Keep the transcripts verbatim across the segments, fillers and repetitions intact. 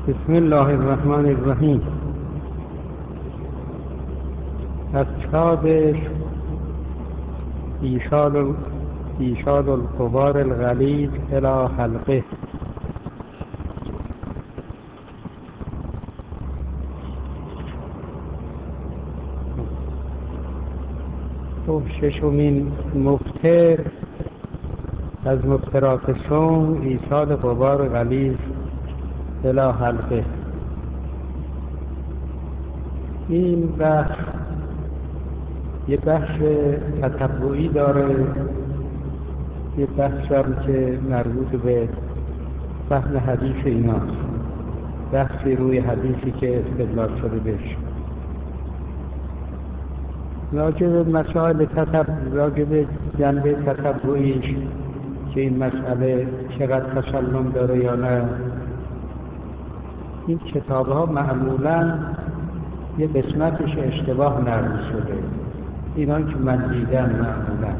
بسم الله الرحمن الرحیم. از کتاب ایشاد ایشاد الغبار الغلیظ الی حلقه. خب ششمین مفتر از مفترات صوم ایصال غبار غلیظ الی حلقه. این بحث یه بحث تتبعی داره، یه بحث هم که مربوط به فهم حدیث ایناست، بحثی روی حدیثی که استدلال شده بهش. راجع به مسائل تتبع، راجع به جنبه تتبعیش که این مسئله چقدر تسلم داره یا نه، این کتاب ها معمولا یه قسمتش اشتباه نقل شده، اینا که من دیدم معمولا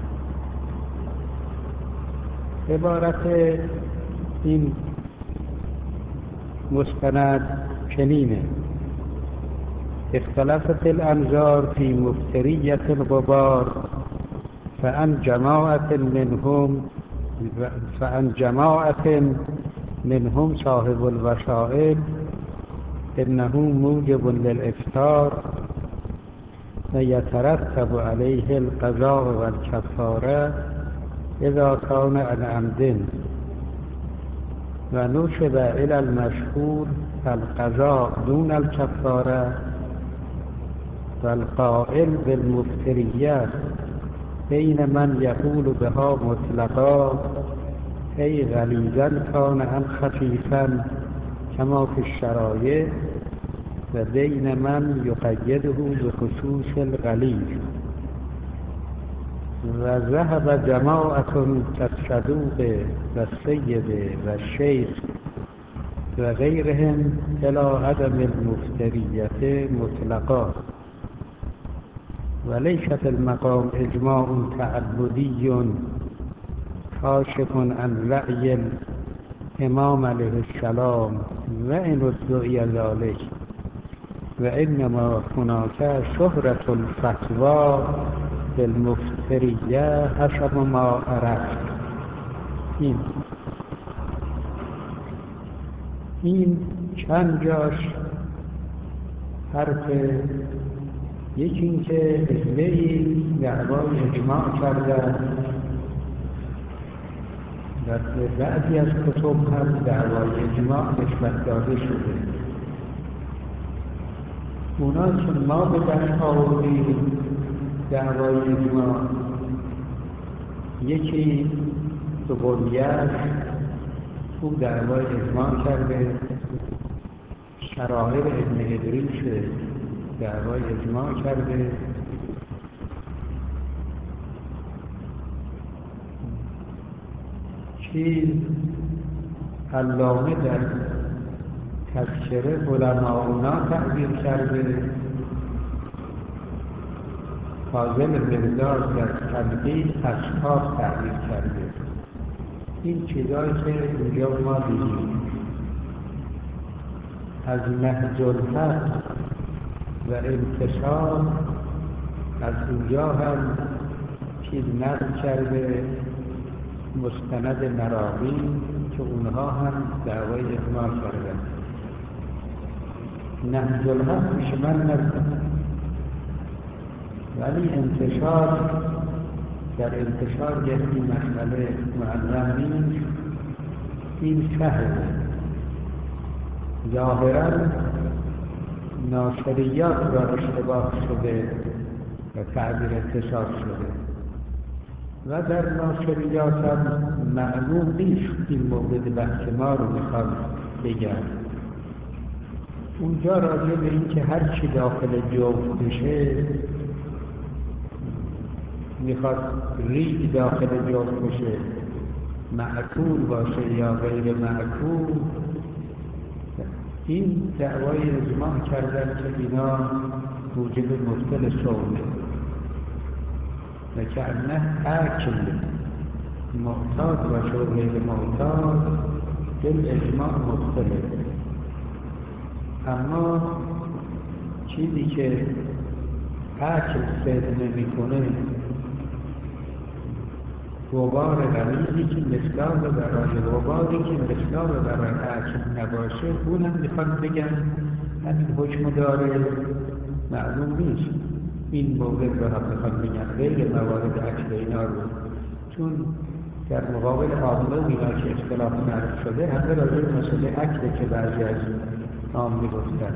عبارت این مستند چنینه: اختلفت الانظار فی مفتریت الغبار فعن جماعت منهم فعن جماعت منهم صاحب الوسائل انه موجب للافطار و یترتب علیه القضاء و الکفاره اذا کان عن عمد و نسب الی المشهور القضاء دون الکفاره و القائل بالمفتریه بین من یقول بها مطلقا ای غلیظا کان ام خفیفا کما فی الشرایع و بین من یقیده بخصوص الغلیظ و ذهب جماعت كالصدوق و السید و الشیخ و غیرهم الی عدم المفتریت مطلقا و لیست المقام اجماع تعبدی کاشف عن رأی الامام علیه السلام و ان ادعی ذلک و انما هناك شهرة الفتوى بالمفتریه حسب ما عرفت. این این چند جاش حرف، یکی این که اهلهی دعوای اجماع کردن و به بعضی از کتب هم دعوای اجماع نسبت داده شده. اونا که ما به دست آوردیم دعوای اجماع، یکی به قلیت او دعوای اجماع کرده، شرائع ابن ادریس دعوای اجماع کرده، چیز علامه در تذکره علماؤنا تعبیر کرده، فاضل مرداد در تنقیح اصحاب تعبیر کرده. این چیزایی که اینجا ما دیدیم از نهج الحق و انتصار، از اونجا هم چیز نقل کرده مستند نراقی که اونها هم دعوای اجماع کردن. نهج الحق پیش من نزد، ولی انتشار در انتشار یکی مسئله معلم نیست، این سهله. ظاهرا ناصریات را اشتباه شده و تعبیر انتشار شده و در ناصریات هم معلوم نیست این مورد بحث ما رو میخواد بگم. اونجا راجع به این که هر چی داخل جوف بشه، میخواد ریگ داخل جوف بشه، معکول باشه یا غیر معکول، این دعوای اجماع کردن که اینا موجب مبطل صومه و که انه اکل معتاد باشه و غیر معتاد دل اجماع مبطله. اما چیزی که اکل صد نمی‌کنه، غبار غلیظی که مثال برای غباری که مثال برای اکل نباشه، اونم میخوان بگن همین حکم داره، معلوم نیست این مورد رو هم میخوان بگن غیر موارد اکل اینا رو، چون در مقابل عامه اینا که اختلاف نرد شده همه راجع به مسئله اکل که بعضی از عام میگفتن،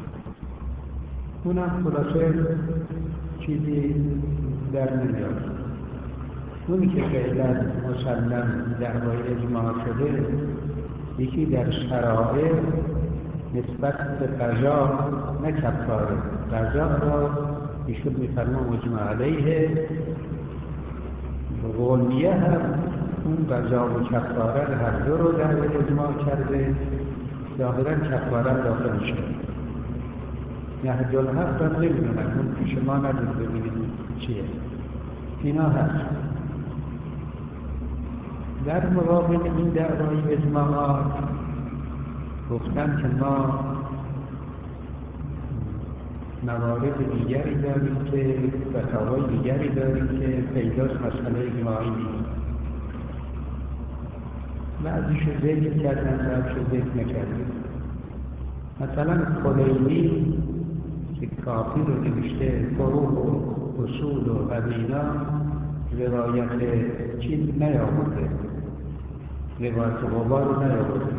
اونم خلاصه چیزی در نمیاد. اونی که فعلا مسلم دعوای اجماع شده، یکی در شرایع نسبت به قضا نه کفاره، قضا را ایشون میفرما مجمع علیه، قولیه هم اون قضا و کفاره هر دو رو دعوای اجماع کرده، ظاهرا کفاره داخل میشه. نهج الحق را نمیدونن، اون پیش ما ندید ببینید چیه، اینا هست. در مقابل این دعوای اجماعات گفتن که ما موارد دیگری داریم که فتاوای دیگری داریم که پیداست مسئله اجماعی نیست. بعضیش رو ذکر کردن، بعضیش رو ذکر نکردن. مثلا کلیلی که کافی رو نوشته فروع و اصول و قدینا روایت چیز نیاورده، روایت غبار رو نیاورده.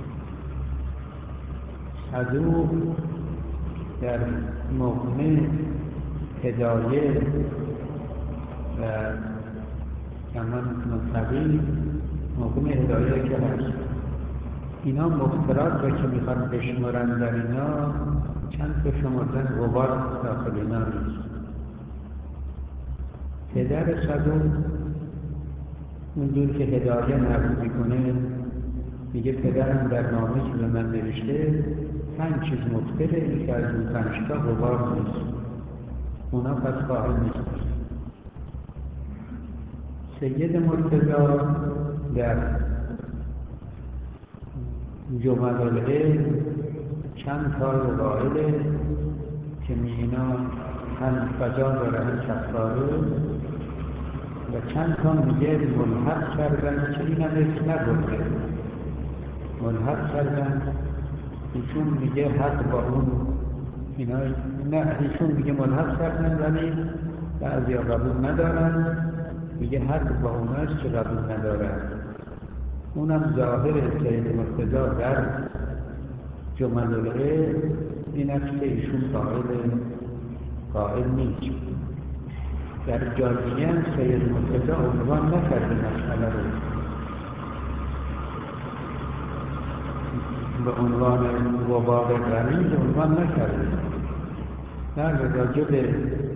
صدوق در مقنع هدایه و کمان منطقی مقنع هدایه که هست، اینا مختلط را که میخوان بشمارن در اینا چند تا شمردن غبار داخل اینا نیست. پدر صدوق اون دور که هدایه نقل میکنه میگه پدرم در نامه که به من نوشته پنج چیز مختلفه، این که از اون پنج تا غبار نیست، اونا پس قائل نیست. سید مرتضی در جمل العلم چند تا قائله که اینا هم فضا داره هم کفاره، و چند تا میگه ملحق کردن که این هم اسم نبرده، ملحق کردن. ایشون میگه حق با اون اینا نه، ایشون میگه ملحق کردن ولی بعضی ها قبول ندارن، میگه حق با اوناست که قبول ندارن. اونم ظاهر سید مرتضی در جمل العلم این است که ایشون قائل قائل نیست. در جامعه هم سید مرتضی عنوان نکرده مسئله رو به عنوان غبار غلیظ عنوان نکرده، در راجع به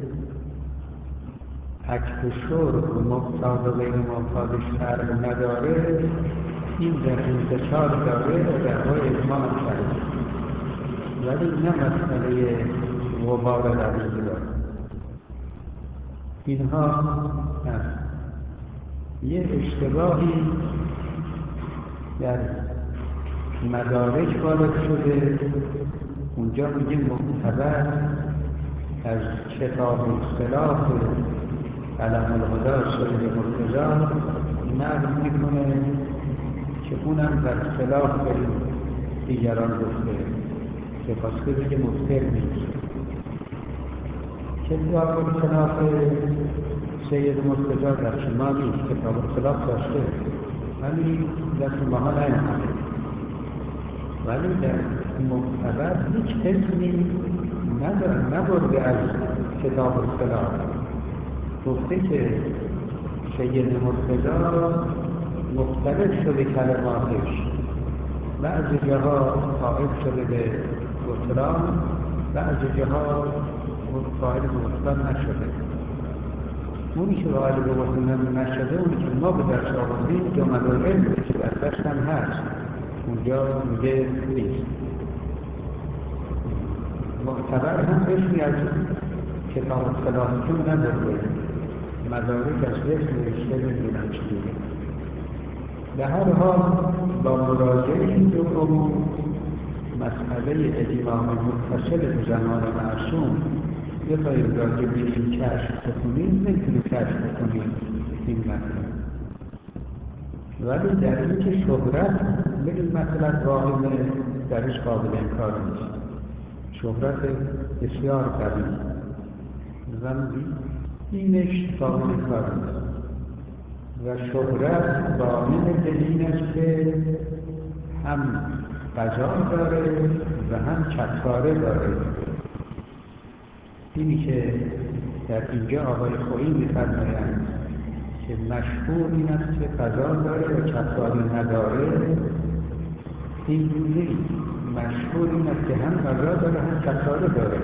اکل و شرب و مبتاد و غیر مبتادش فرق نداره، این در انتشار داره و دعوای اجماع کرده، ولی نه مسئله غبار غلیظ داره. اینها هست. یه اشتباهی در مدارج وارد شده، اونجا میگه معتبر از کتاب اصطلاح علم الهدی سید مرتضی نقل میکنه که اونم در اصطلاح به دیگران گفته که خواسته بگه مفتر نیست. کتاب اصطلاح سید مرتضی در شما نیست، کتاب اصطلاح داشته ولی دست ماها نیامده، ولی در معتبر هیچ اسمی نداره، نبرده از کتاب اصطلاح. گفته که سید مرتضی مختلف شده کلماتش، بعضی جاها قائل شده به بطلان، بعضی جاها قائل به بطلان نشده. اونی که قائل به بطلان نشده، اونی که ما به دست آوردیم جمل العلم که در دست هم هست، اونجا میگه نیست. معتبر هم اسمی از کتاب اصطلاحشون نداره، مدارک از اسم نوشته نمیدونم چی دیگه. به هر حال با مراجعه این دو عموم مسئله اجماع متصل به زمان معصوم بخواهیم راجع به این کشف بکنیم، نمیتونیم کشف بکنیم این مطلب. ولی در این که شهرت به این مطلب واقعه درش قابل انکار نیست. شهرت بسیار قوی ولی اینش قابل انکار نیست و شهرت ضامن دلیل است که هم قضا داره و هم کفاره داره. اینی که در اینجا آقای خویی می‌فرمایند که مشهور این است که قضا داره و کفاره نداره، این نیست. مشهور این است که هم قضا داره هم کفاره داره.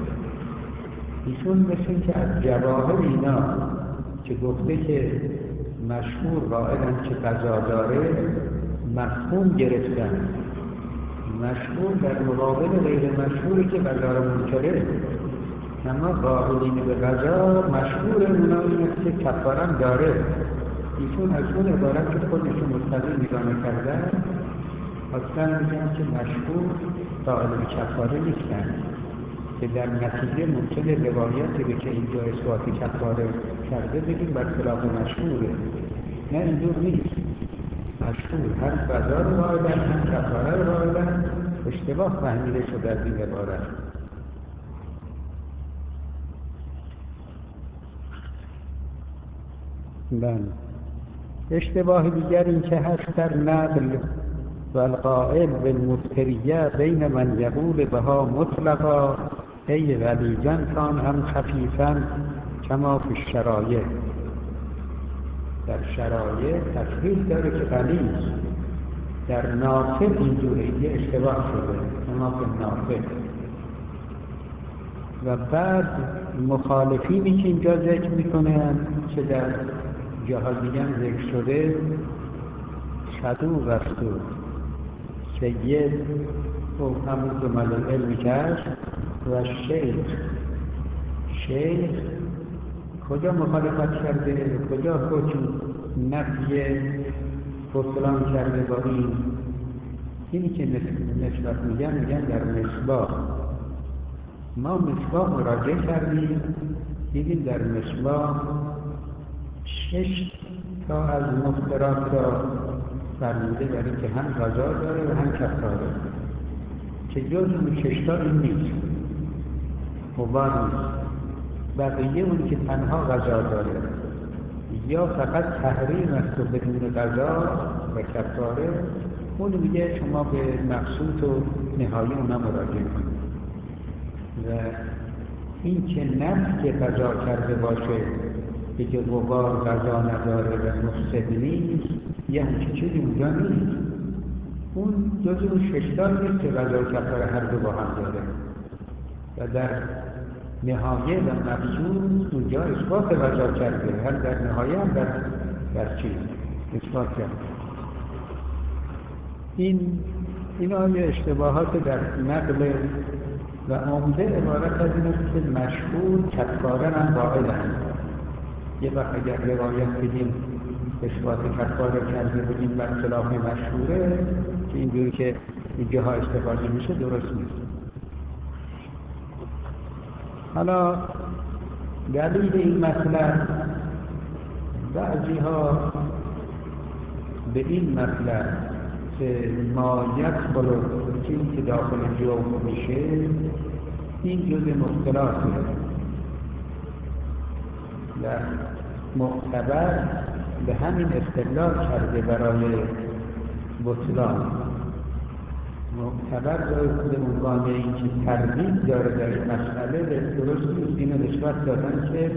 ایشون مثل این که از جواهر اینا که گفته که مشهور قائلن که قضا داره مفهوم گرفتن. مشهور در مقابل غیر مشهوری که قضا را منکره، اما قائلین به قضا مشهور اونا این است که کفاره داره. ایشون از اون عبارت که خودشون مستقیم میدانه کردن اصلا میگن که مشهور قائل به کفاره نیستن، که در نتیجه ممکنه روایتی به که اینجا اثبات کفاره کرده بگیم برخلاف مشهوره. نه اینجور نیست. مشهور هم قضا رو قائلن هم کفاره رو قائلن. اشتباه فهمیده شده از این عبارت. بله. اشتباه دیگر این که هست در نقل و القائل بالمفتریه بین من یقول بها مطلقا ای غلیظا کان هم خفیفا کما فی الشرایع. در شرایع تفریح داره که غلیظ، در نافل اینجوری یه اشتباه شده کما فی نافل. و بعد مخالفینی که اینجا ذکر میکنن که در جاها دیگه هم ذکر شده صدوق است و سید و همون زمال العلمی کرد و شیخ شیخ کجا مخالفت کرده و کجا حکم نفی بطلان کرده با این. اینی که نسبت میگن میگن در مصباح. ما مصباح مراجعه کردیم دیدیم در مصباح شش تا از مفترات را فرموده برای که هم قضا داره و هم کفاره، که جز اون شش تا این نیست، مباح نیست. بقیه اون که تنها قضا داره یا فقط تحریم است و بدون قضا و کفاره، اون میگه شما به مقصود و نهایی اونا مراجعه کنید. و این که نفس که قضا کرده باشه که غبار قضا نداره و مفسد نیست، یه همچه چیزی اونجا نیست. اون جز اون ششتار نیست که قضا کفاره هر دو با هم داره. و در نهایه و مقصود اونجا اثبات قضا کرده، هم در نهایه هم در در چیز اثبات کرده. این این آیه اشتباهات در نقل و عمده عبارت از این است که مشهور کفاره هم قائلند. یه وقت اگر روایت بدیم اثبات کفاره کرده بودیم بر خلاف مشهوره که اینجوری که اینجاها استفاده میشه درست نیست. حالا دلیل این مطلب، بعضی ها به این مطلب که ما یدخل چیزی که داخل جوف میشه این جزء مختلافه و معتبر به همین استدلال کرده برای بطلان. معتبر به عنوان این که تردید داره در این مسئله درست نیست. اینو نسبت دادن که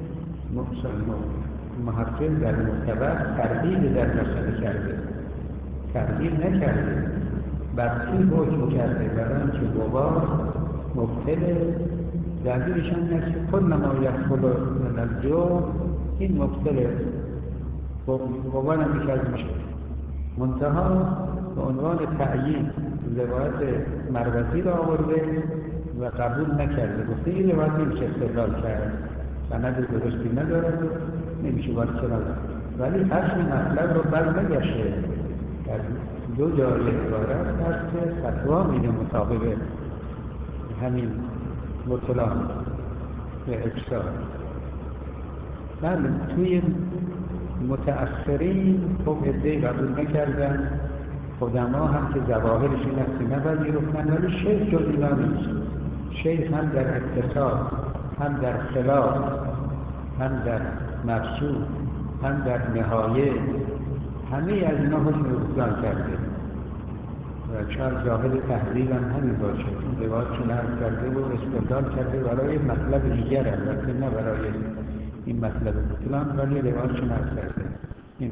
محقق در معتبر تردید در مسئله کرده، تردید نکرده، برچی حکم کرده برای اینکه غبار مبتله. دلیلش هم است که کل ما یدخل من الجوف این مبتله، غبار هم میشه از میشه. منتها به عنوان تعیین روایت مروزی را آورده و قبول نکرده، گفته این روایت نمیشه استدلال کرد، سند درستی ندارد و نمیشه وارد کنند. ولی اصل مطلب رو بر نگشته، در دو جای عبارت هست که فتوا میده مطابق همین بطلان و افساد. بله توی متأخرین خب عده‌ای قبول نکردن، قدما هم که ظواهرش این است که نپذیرفتن، ولی شیخ جز اینا نیست. شیخ هم در اقتصاد، هم در خلاف، هم در مقصود، هم در نهایه، همه از اینا حسن بزرگان کرده و شاید ظاهر تحلیل هم همین باشه. این روایت چون عرض کرده و استدلال کرده برای مطلب دیگر، البته نه برای این مطلب بطلان، ولی روایت چون عرض کرده اینا.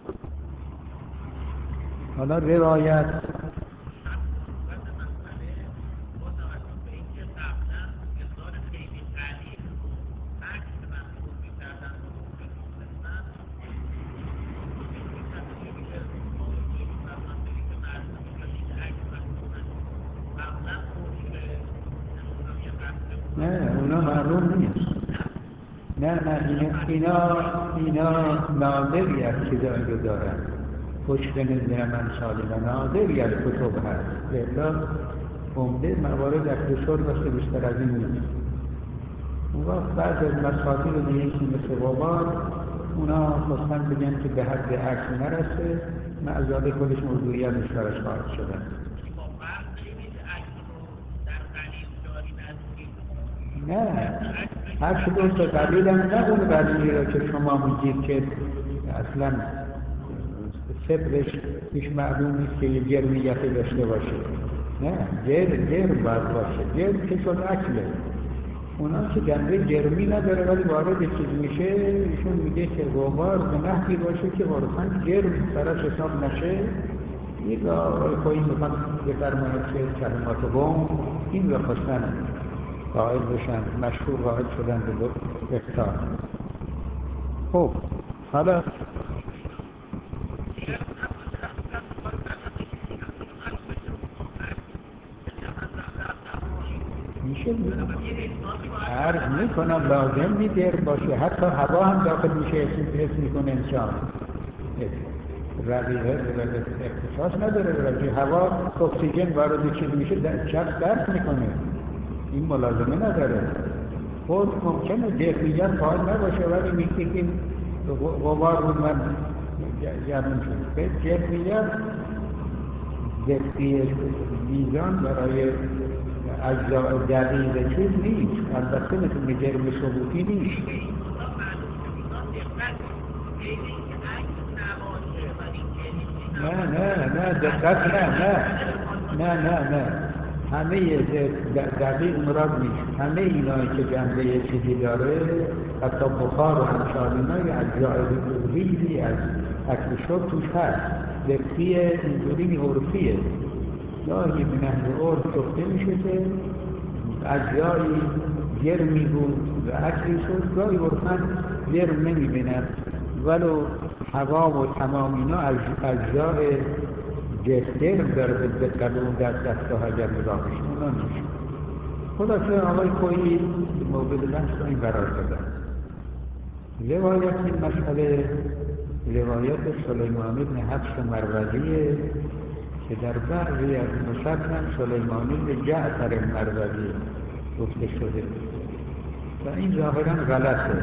حالا روایت نه اونا معلوم نیست. نه نه اینا اینا نادری از چیزایی رو دارن، پشت نظر من سالم نادری از کتب هست. لذا عمده موارد اختصار باشه بیشتر از این نیست. اون وقت بعض از مسائل رو میگیم مثل غبار، اونا خواستن بگن که به حد عکس نرسه، معذالی خودش موضوعیت اشتراش خواهد شدن. نه هر شده تا دلیل هم نه اون دلیلی را که شما میگید که اصلا صبرش هیچ معلوم نیست که یه جرمیتی داشته باشه. نه جرم جرم باید باشه. جرم که شد اکله. اونا که جنبه جرمی نداره ولی وارد چیز میشه، ایشون میگه که غبار به نحوی باشه که واقعا جرم براش حساب نشه. این را آقای میخواد بفرماید که کلمات قوم این را خواستن قائل بشن، مشهور قائل شدن به افتار. خب حالا میشه عرض میکنم لازم نیست باشه، حتی هوا هم داخل میشه اسم میکنه انسان. رقیقه اختصاص نداره برای هوا اکسیژن وارد چیز میشه شخص درک میکنه، این ملازمه نداره. خود ممکنه جرمیت قائل نباشه ولی میگه که غبار رو من گرم شد. به جرمیت دقیق میزان برای اجزاء دقیق چیز نیست، البته مثل جرم ثبوتی نیست. نه نه نه دقت نه نه نه نه نه همه دقیق مراد نیست. همه اینایی که جنبه چیزی داره، حتی بخار و همچال اینا یا اجزاء ریزی از اکتشاف توش هست. دقیق اینجوری عرفیه، گاهی به نحو عرف گفته میشه که اجزایی جرمی بود و اکلی شد، گاهی عرفاً جرم نمیبینن ولو هوا و تمام اینا از اجزاء جرم داره به دقت اون در دستگاه اگر نگاه بشیم اونا نیست. خلاصه آقای کویی مورد بحث رو این قرار دادن. روایت این مسئله روایت سلیمان بن حفص مروزیه که در بعضی از نسخ هم سلیمان بن جعفر مروزی گفته شده و این ظاهرا غلطه.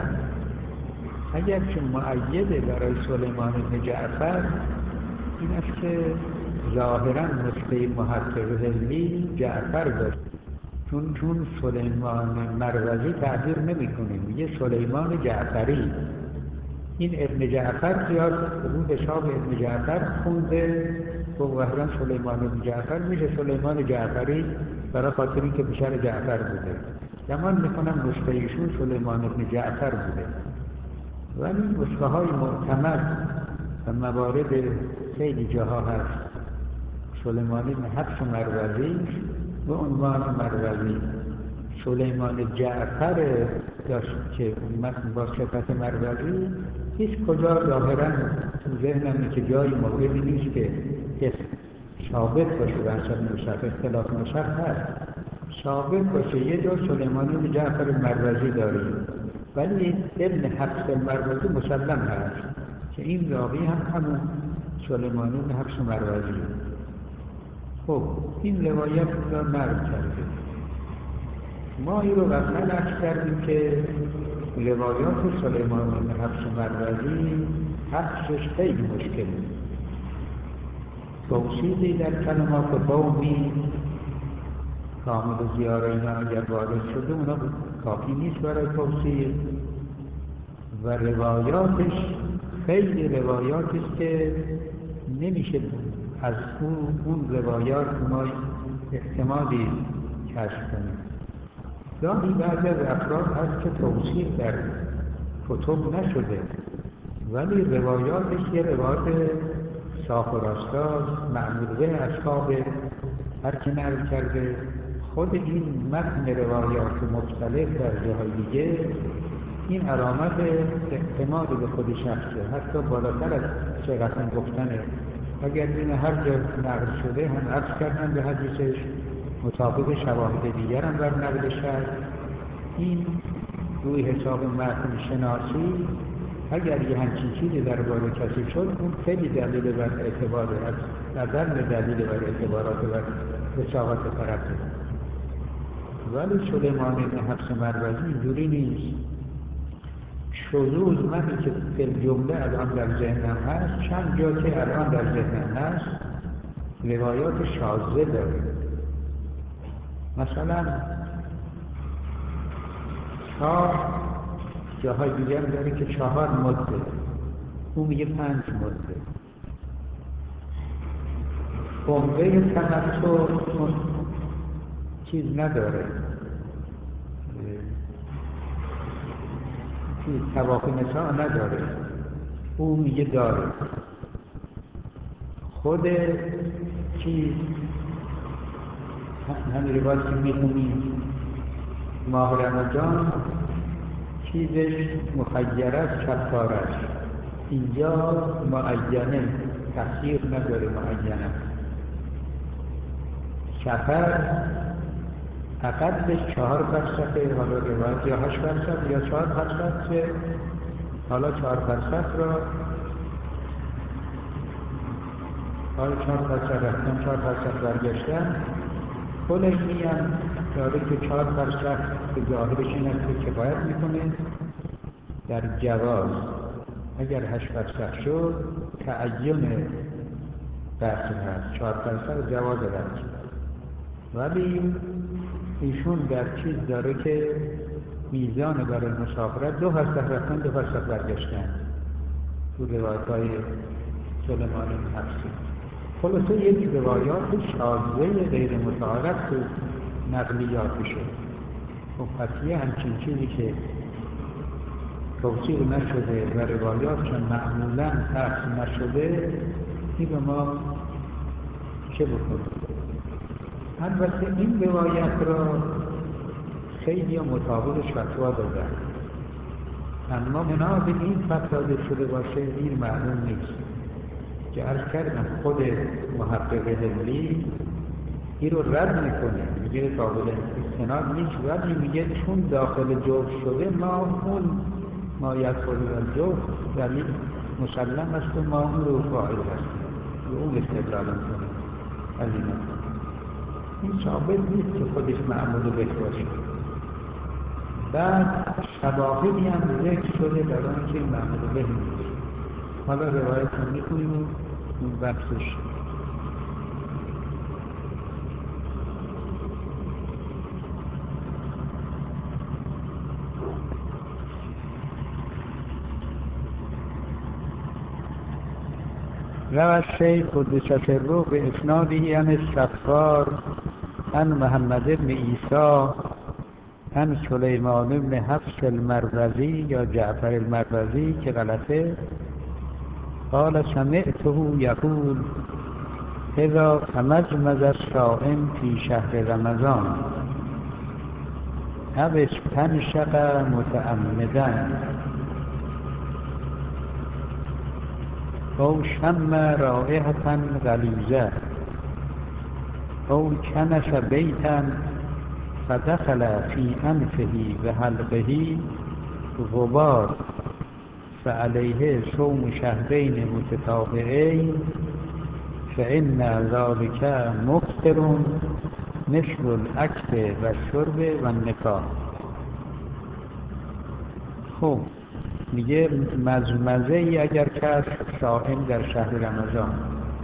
اگر که مؤیده برای سلیمان بن جعفر این است که ظاهرا نسخه محقق هندی جعفر داشت، چون چون سلیمان مروزی تعبیر نمی‌کنه، میگه سلیمان جعفری. این ابن جعفر زیاد رو حساب ابن جعفر خونده و ظاهرا سلیمان بن جعفر میشه سلیمان جعفری برای خاطر اینکه پسر جعفر بوده. گمان میکنم نسخه ایشون سلیمان بن جعفر بوده، ولی نسخه های معتمد و موارد خیلی جاها هست سلیمان بن حفص مروزی و عنوان مروزی. سلیمان جعفر داشت که متن با صفت مروزی هیچ کجا ظاهرا تو ذهنم که جای موردی نیست که ثابت باشه و اصلا نسخ اختلاف نسخ هست ثابت باشه. یه جا سلیمان بن جعفر مروزی داریم ولی ابن حفص مروزی مسلم هست که این راوی هم همون سلیمان بن حفص مروزی. خب این روایت را نقل کرده. ما این رو قبلا عرض کردیم که روایات سلیمان بن حفص مروزی حفظش خیلی مشکل است. توصیفی در کلمات قومی کامل و زیاره اینا اگر وارد شده اونا کافی نیست برای توصیف و روایاتش خیلی روایاتی است که نمیشه از اون اون روایات ما احتمالی کشف کنیم. گاهی بعضی از افراد هست که توصیف در کتب نشده ولی روایاتش یه روایات صاف و راستاست، معمول به اصحاب هر که نقل کرده. خود این متن روایات مختلف در جاهای دیگه این علامت اعتماد به خود شخصه، حتی بالاتر از ثقتن گفتنه. اگر این هر جا نقل شده هم عرض کردن به حدیثش مطابق شواهد دیگر هم بر نقل شد. این روی حساب متن شناسی اگر یه همچین چیزی درباره کسی شد اون خیلی دلیل بر اعتبار از نظر دلیل بر اعتبارات بر وثاقت طرفه. ولی سلیمان بن حفص مروزی اینجوری نیست. شذوذ من که فی جمله الان در ذهنم هست، چند جا که الان در ذهنم هست روایات شاذه داره. مثلا چهار جاهای دیگر داره که چهار مده، اون میگه پنج مده. عمده تمسک چیز نداره، چیز طواف نساء نداره، اون میگه داره. خود چیز همین روایت که میخونیم ماه رمضان چیزش مخیر است کفارش، اینجا معینه تفسیر نداره، معینه. سفر اقلش چهار فرسخه، حالا روایت یا هشت فرسخ یا چهار فرسخ که حالا چهار فرسخ را حالا چهار فرسخ رفتن چهار فرسخ برگشتن کلش میان داره که چهار فرسخ به ظاهرش این است که کفایت میکنه در جواز. اگر هشت فرسخ شد تعین بحث هست، چهار فرسخ جواز رفت. ولی ایشون در چیز داره که میزان برای مسافرت دو فرسخ رفتن دو فرسخ برگشتن تو روایت های سلیمان بن حفص. خلاصه یک روایات شاذه غیر متعارف تو نقلیاتشه. خب پس یه همچین چیزی که توصیف نشده و روایاتشون معمولا حفظ نشده این به ما چه بکنیم؟ البته این روایت را خیلی مطابقش فتوا دادن، اما بنا به این فتوا شده باشه این معلوم نیست. که عرض کردم خود محقق هندی این رو رد میکنه، میگه قابل استناد نیست، ولی میگه چون داخل جوف شده ما اون ما یدخل الجوف دلیل مسلم است و ما اون رو فاعل هستیم و اون استدلال میکنه. از اینا این ثابت نیست که خودش معمول به باشه. بعد شواهدی هم ذکر شده در آن که معمول به نیست. حالا روایت رو میکنیم و اون بحثش. روى الشيخ قدس سره بإسناده عن السفار عن محمد بن عيسى عن سلیمان بن حفص المروزی یا جعفر المروزی که غلطه، قال سمعته یقول اذا تمزمز الصائم فی شهر رمضان او استنشق متعمدا او شم رائحة غلیظة او کنس بیتا فدخل فی انفه و حلقه غبار فعليه صوم شهرين متتابعين فإن ذلك مفترون مثل الاکل و شرب و نکاح. خب میگه مزمزه ای اگر کس صائم در شهر رمضان،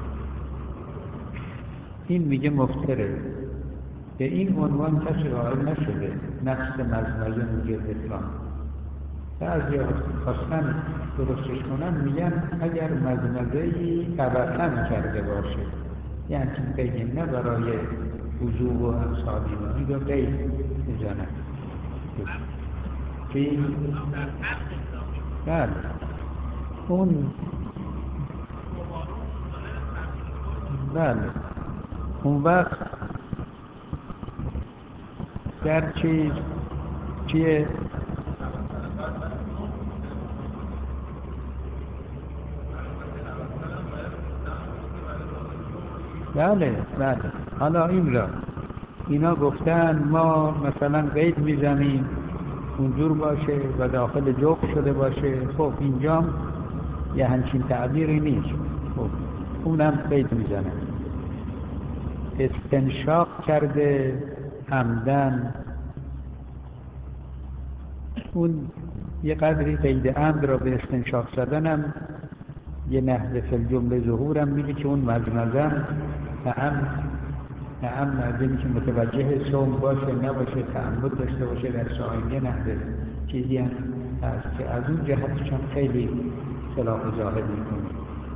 این میگه مفتره. به این عنوان کسی قائل نشده نفس مزمزه موجب اطلاق. بعضی خواستن درستش کنن میگن اگر مزمزه ای طبقاً کرده باشه، یعنی قیدی نه برای وضوء و امثالی و این رو قید میزنن. چی؟ بله اون بله اون وقت در چیز چیه؟ بله بله حالا این را اینا گفتن ما مثلا قید میزنیم اونجور باشه و داخل جوق شده باشه. خب اینجا یه همچین تعبیری نیست. خب اونم قید میزنه. استنشاق کرده عمدن، اون یه قدری قید عمد را به استنشاق زدنم یه نحوه فی الجمله ظهورم میگه که اون مزمزم تعم تعم از اینی که متوجه صوم باشه نباشه، تعمد داشته باشه در صائم، یه نحوه چیزی هم هست که از اون جهتش هم خیلی خلاف ظاهر میکنه.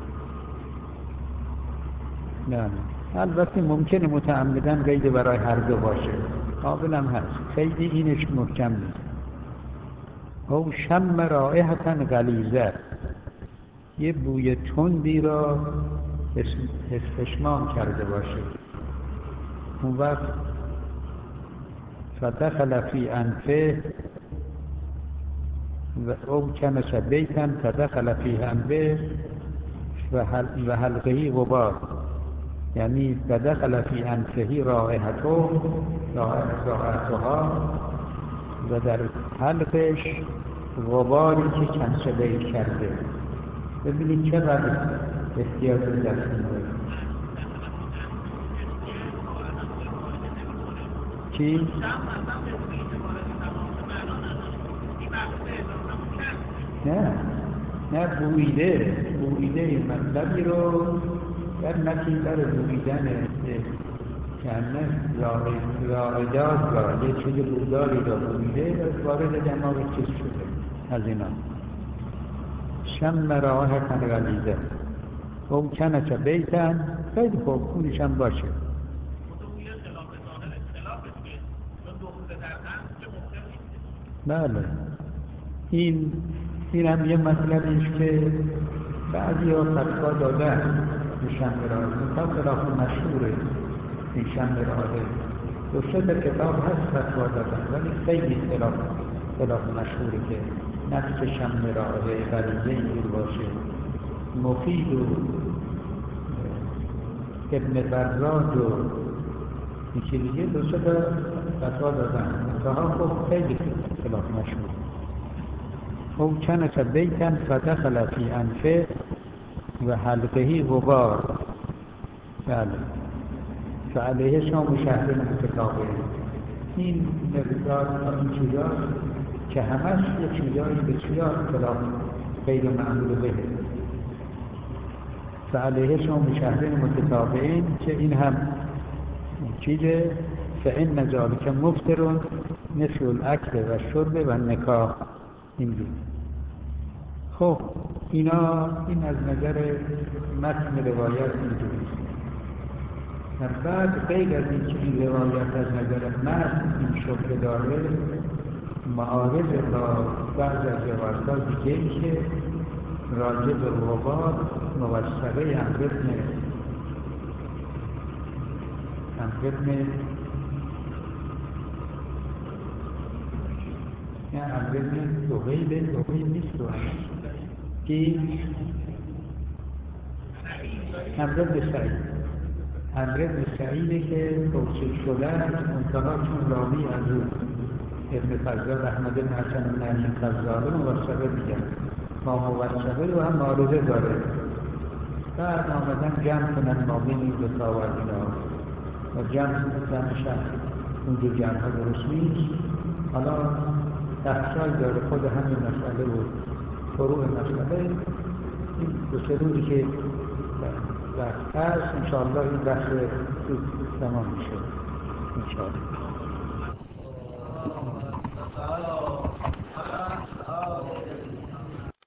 نه البته ممکنه متعمدن قید برای هر دو باشه، قابل هم هست، خیلی اینش محکم نیست. او شم رائحة غلیظه، یه بوی تندی را استشمام کرده باشه، اون وقت فدخل فی انفه و او کنس بیتا فدخل فی انفه و حلقه غبار، یعنی فدخل فی انفه رائحته رائحتها و در حلقش غباری که کنس بیت کرده. ببینید چقدر احتیاط دست می‌کنه. چی؟ نه نه بویده بویده مطلبی رو در نتیجه بویدن کنه رائدات را یه چیز بوداری را بویده و وارد دماغ چیز شده از اینا. شم رائحة غلیظه او کنس بیتا، خیلی خوب اونش هم باشه. بله این این هم یه مطلبیش که بعضی ها فتوا دادن به شم رائحه، تا خلاف مشهوره این شم رائحه. دو سه تا کتاب هست فتوا دادن ولی خیلی خلاف خلاف مشهوره که نفس شم رائحه غلیظه اینجور باشه. مفید و ابن براد و یکی دیگه دو سه تا فتوا دادن، منتها خب خیلی خلاف مشهور. او کنس بیتا فدخل فی انفه و حلقه غبار، بله فعلیه شام شهر متتابع. این مقدار این چیزاست که همش یه چیزایی بسیار خلاف غیر معمول به فعلیه شام شهر متتابعین، که این هم چیزه فإن ذلک مفترون مثل الاکل و شرب و نکاح. اینجور. خب اینا این از نظر متن روایت اینجوریست. و بعد غیر از این که این روایت از نظر متن این شبه داره، معارض با بعض از روایت‌ها دیگه ای که راجع به غبار موثقه عمرو بن عمرو بن یا عمرو بن دوغیل دوغیل نیست و کی عمرو بن سعید عمرو بن سعیده که توصیف شده است، منتها چون راوی از او ابن فضال احمد بن حسن بن علی فضاله موثقه میگن، با موثقه رو هم معارضه داره. بعد آمدن جمع کنن ما بین این دو تا و اینا. و جمع جمعش اونجور جمع ها درست نیست. حالا بحثای داره خود همین مسئله و فروع مسئله. این دو سه روزی که وقت هست انشاءالله این بحث زود تمام میشه انشاءالله.